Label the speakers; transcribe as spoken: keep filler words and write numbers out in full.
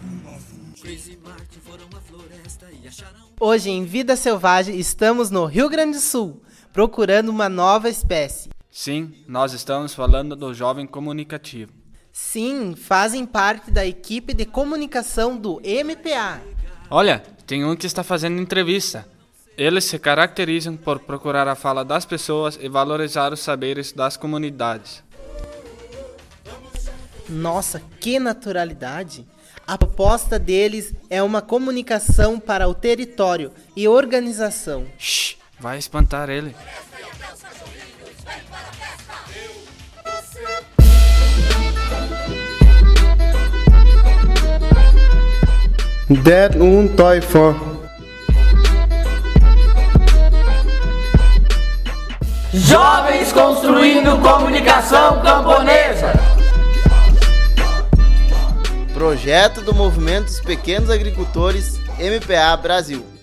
Speaker 1: Hoje em Vida Selvagem estamos no Rio Grande do Sul, procurando uma nova espécie.
Speaker 2: Sim, nós estamos falando do Jovem Comunicativo.
Speaker 1: Sim, fazem parte da equipe de comunicação do M P A.
Speaker 2: Olha, tem um que está fazendo entrevista. Eles se caracterizam por procurar a fala das pessoas e valorizar os saberes das comunidades.
Speaker 1: Nossa, que naturalidade! A proposta deles é uma comunicação para o território e organização.
Speaker 2: Shhh, vai espantar ele.
Speaker 3: Det un Teufel.
Speaker 4: Jovens construindo comunicação camponesa.
Speaker 5: Projeto do Movimento dos Pequenos Agricultores M P A Brasil.